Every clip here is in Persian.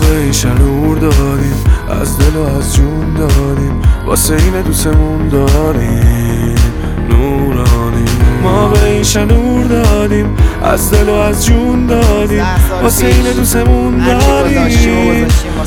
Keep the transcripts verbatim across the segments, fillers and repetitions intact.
به این شنور دادیم، از دل و از جون دادیم، واسه این دوستمون داریم نورانی. ما به این شنور دادیم، از دل و از جون دادیم، واسه این دوستمون داریم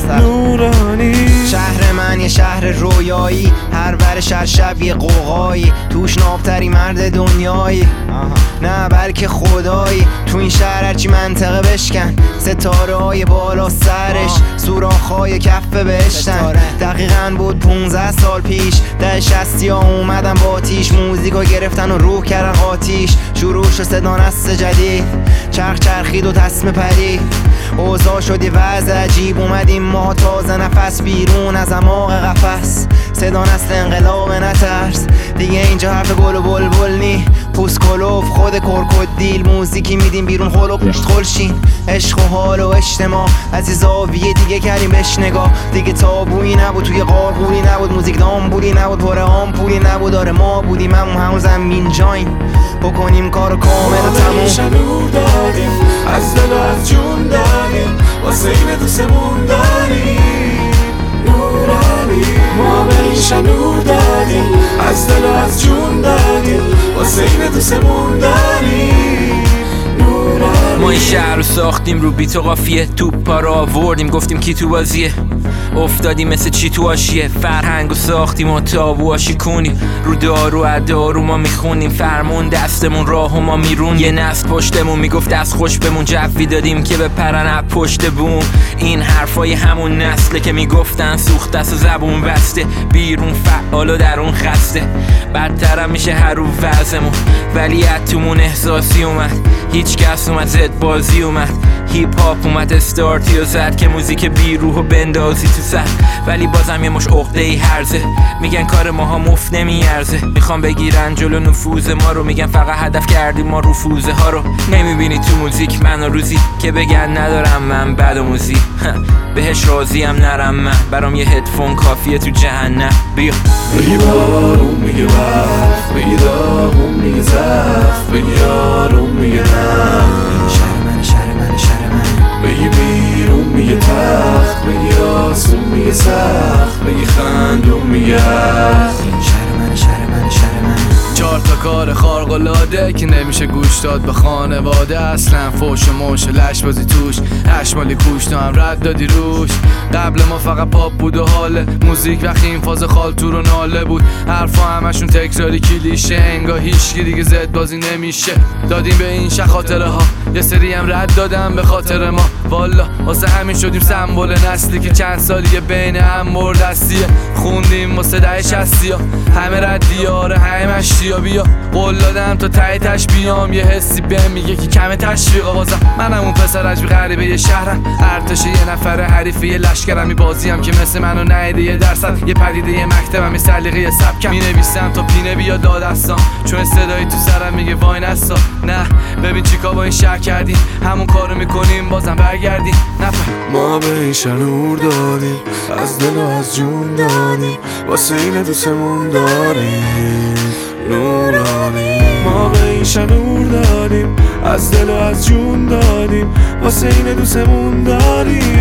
نورانی. شهر من یه شهر رویایی، هر ور شهر شب یه قوقایی، توش نابتری مرد دنیایی نه بلکه خدایی. تو این شهر هرچی منطقه بشکن، ستاره های بالا سرش سوراخ های کف بهشتن. دقیقاً بود پونزده سال پیش، ده شستی ها اومدن با آتیش، موزیکو گرفتن و روح کردن آتیش. شروع شد صدا نسل جدید، چرخ چرخید و تسمه پرید، اوضاع شد یه وضع عجیب. اومدیم ما تازه نفس بیرون از اعماق قفس، صدا نسل انقلاب نترس دیگه. اینجا حرف گل و بلبل نی، پوست کلوف خود کرکودیل، موزیکی میدیم بیرون خل و پوشت خلشین. عشق و حال و اجتماع از یه زاویه دیگه کردیم بهش نگاه. دیگه تابویی نبود، توی قارقوری نبود، موزیک دامبولی نبود، پر آمپولی نبود. آره ما بودیم همون همون زمین جاین، بکنیم کارو کامل و تموم. شنور دادیم، از دل و از جون دادیم، واسه این دوستمون داریم نورانی. ما به این شنور دادیم، از دل و از جون دادیم، واسه این دوستمون داریم نورانی. ما این شهر رو ساختیم رو بیت و قافیه، توپا رو آوردیم گفتیم کی تو بازیه، افتادیم مثل چی تو آشیه. فرهنگ رو ساختیم و تابوها شکونیم، رو دارو ادارو ما میخونیم، فرمون دستمون راهو ما میرون. یه نسل پشتمون میگفت دست خوش بمون، جوی دادیم که بپرن از پشت بوم. این حرفای همون نسله که میگفتن سوخت دست و زبون بسته، بیرون فعال و درون خسته. بدترم میشه هر رو وضعمون، ولی اتمون احساسی اومد، هیچ کس اومد زد بازی اومد. هیپ هاپ اومد استارتی و زد که موزیک بیروح و بندازی تو سر، ولی بازم یه مش عقده ای هرزه. میگن کار ماها مفت نمیارزه، میخوام بگیرن جلو نفوذ ما رو، میگن فقط هدف کردیم ما رفوزه ها رو. نمیبینی تو موزیک من و روزی که بگن ندارم من بد و موزی بهش راضیم نرم من، برام یه هدفون کافیه تو جهنم. بیا بگی بارون میگه وقت، بگی داغون میگه زخت، بگی آروم میگه نه. شهر من شهر من شهر من، بگی بیرون میگه تخت، بگی آسون میگه سخت، بگی خندون میگه شهر من شهر من شهر من. چهار تا کار خارق‌العاده که نمیشه گوش داد به خانواده، اصلا فوش و موش و لش بازی توش، هشمالی کوش تو هم رد دادی روش. قبل ما فقط پاپ بود و حاله موزیک، وقتی این فاز خالتور و ناله بود، حرفا همشون تکراری کلیشه، انگار هیچکی دیگه زد بازی نمیشه. دادیم به این شه خاطره ها، یه سری هم رد دادم به خاطر ما، والا واسه همین شدیم سمبل نسلی که چند سالیه بین هم مردستیه. خوندیم واسه ده شستی ها، همه ردی آره همه مشتی ها. بیا قول دادم تا ته تش بیام، یه حسی بهم میگه که کم تشویقا بازم. منم اون پسر عجب غریبه یه شهرم، ارتش یه نفر حریفه یه لشکرم، می بازیم که مثل منو نهیده یه درصد، یه پدیده یه مکتبم یه سلیقه یه سبکم. می نویسم تا پینه بیا دادستان، چون صدایی تو سرم میگه وای نستا. نه ببین چیکار با این شهر کردیم، همون کارو میکنیم بازم برگردیم نفر. ما به این شنور دادیم، از دل و از جون دادیم، واسه این دوستمون داریم نورانی. ما به این شنور دادیم، از دل و از جون دادیم، واسه این دوستمون داریم